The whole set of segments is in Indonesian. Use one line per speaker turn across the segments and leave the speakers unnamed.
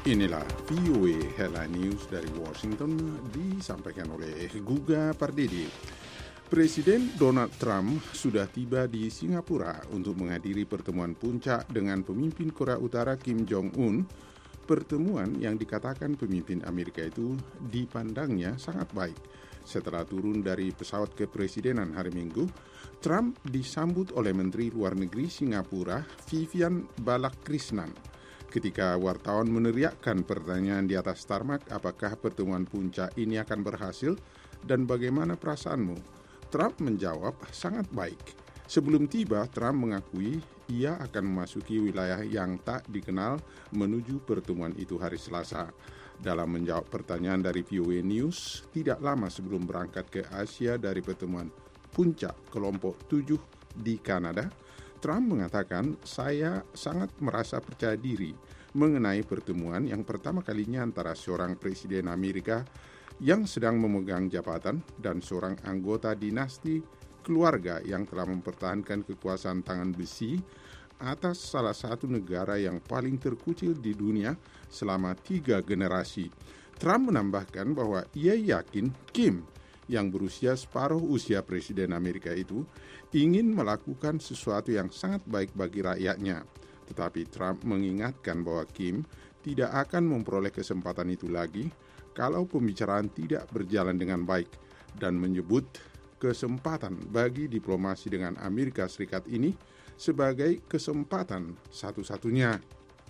Inilah VOA Headline News dari Washington disampaikan oleh Guga Pardede. Presiden Donald Trump sudah tiba di Singapura untuk menghadiri pertemuan puncak dengan pemimpin Korea Utara Kim Jong-un. Pertemuan yang dikatakan pemimpin Amerika itu dipandangnya sangat baik. Setelah turun dari pesawat kepresidenan hari Minggu, Trump disambut oleh Menteri Luar Negeri Singapura Vivian Balakrishnan. Ketika wartawan meneriakkan pertanyaan di atas tarmak, apakah pertemuan puncak ini akan berhasil dan bagaimana perasaanmu? Trump menjawab sangat baik. Sebelum tiba, Trump mengakui ia akan memasuki wilayah yang tak dikenal menuju pertemuan itu hari Selasa. Dalam menjawab pertanyaan dari VOA News, tidak lama sebelum berangkat ke Asia dari pertemuan puncak kelompok 7 di Kanada, Trump mengatakan, saya sangat merasa percaya diri mengenai pertemuan yang pertama kalinya antara seorang presiden Amerika yang sedang memegang jabatan dan seorang anggota dinasti keluarga yang telah mempertahankan kekuasaan tangan besi atas salah satu negara yang paling terkucil di dunia selama 3 generasi. Trump menambahkan bahwa ia yakin Kim yang berusia separuh usia Presiden Amerika itu ingin melakukan sesuatu yang sangat baik bagi rakyatnya. Tetapi Trump mengingatkan bahwa Kim tidak akan memperoleh kesempatan itu lagi kalau pembicaraan tidak berjalan dengan baik dan menyebut kesempatan bagi diplomasi dengan Amerika Serikat ini sebagai kesempatan satu-satunya.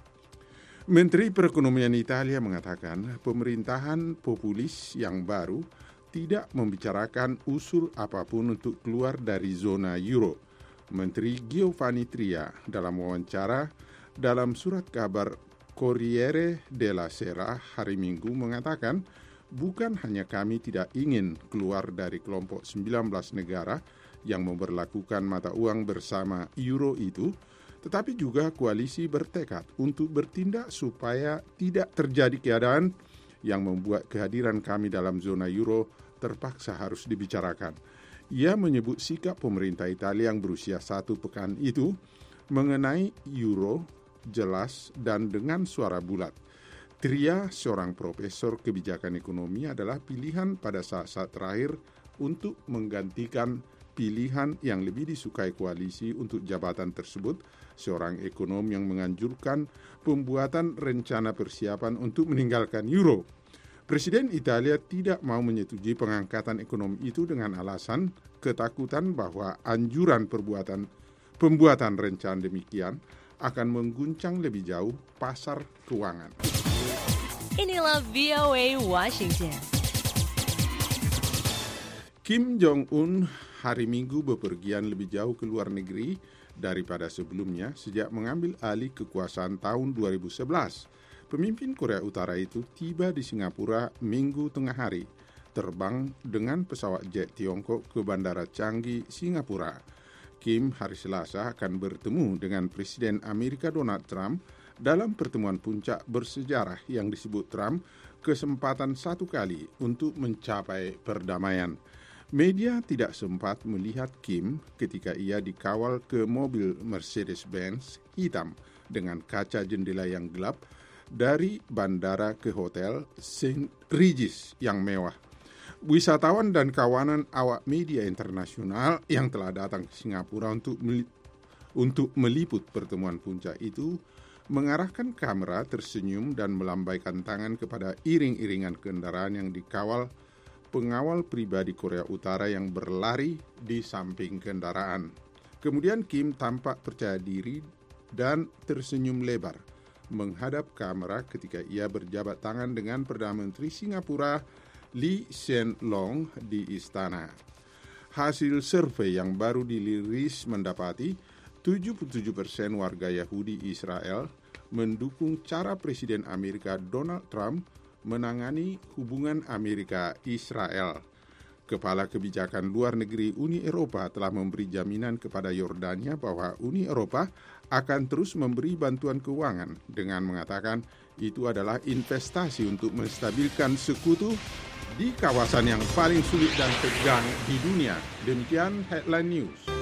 Menteri Perekonomian Italia mengatakan pemerintahan populis yang baru tidak membicarakan usul apapun untuk keluar dari zona euro. Menteri Giovanni Tria dalam wawancara dalam surat kabar Corriere della Sera hari Minggu mengatakan, bukan hanya kami tidak ingin keluar dari kelompok 19 negara yang memberlakukan mata uang bersama euro itu, tetapi juga koalisi bertekad untuk bertindak supaya tidak terjadi keadaan yang membuat kehadiran kami dalam zona euro terpaksa harus dibicarakan. Ia menyebut sikap pemerintah Italia yang berusia 1 pekan itu mengenai euro jelas dan dengan suara bulat. Tria, seorang profesor kebijakan ekonomi, adalah pilihan pada saat-saat terakhir untuk menggantikan pilihan yang lebih disukai koalisi untuk jabatan tersebut, seorang ekonom yang menganjurkan pembuatan rencana persiapan untuk meninggalkan euro. Presiden Italia tidak mau menyetujui pengangkatan ekonomi itu dengan alasan ketakutan bahwa anjuran pembuatan rencana demikian akan mengguncang lebih jauh pasar keuangan.
Inilah VOA Washington.
Kim Jong-un hari Minggu bepergian lebih jauh ke luar negeri daripada sebelumnya sejak mengambil alih kekuasaan tahun 2011. Pemimpin Korea Utara itu tiba di Singapura Minggu tengah hari, terbang dengan pesawat jet Tiongkok ke Bandara Changi, Singapura. Kim hari Selasa akan bertemu dengan Presiden Amerika Donald Trump dalam pertemuan puncak bersejarah yang disebut Trump kesempatan satu kali untuk mencapai perdamaian. Media tidak sempat melihat Kim ketika ia dikawal ke mobil Mercedes-Benz hitam dengan kaca jendela yang gelap dari bandara ke hotel St. Regis yang mewah. Wisatawan dan kawanan awak media internasional yang telah datang ke Singapura untuk meliput pertemuan puncak itu mengarahkan kamera tersenyum dan melambaikan tangan kepada iring-iringan kendaraan yang dikawal pengawal pribadi Korea Utara yang berlari di samping kendaraan. Kemudian Kim tampak percaya diri dan tersenyum lebar menghadap kamera ketika ia berjabat tangan dengan Perdana Menteri Singapura Lee Hsien Loong di istana. Hasil survei yang baru dirilis mendapati 77% warga Yahudi Israel mendukung cara Presiden Amerika Donald Trump menangani hubungan Amerika-Israel. Kepala Kebijakan Luar Negeri Uni Eropa telah memberi jaminan kepada Yordania bahwa Uni Eropa akan terus memberi bantuan keuangan dengan mengatakan itu adalah investasi untuk menstabilkan sekutu di kawasan yang paling sulit dan tegang di dunia. Demikian Headline News.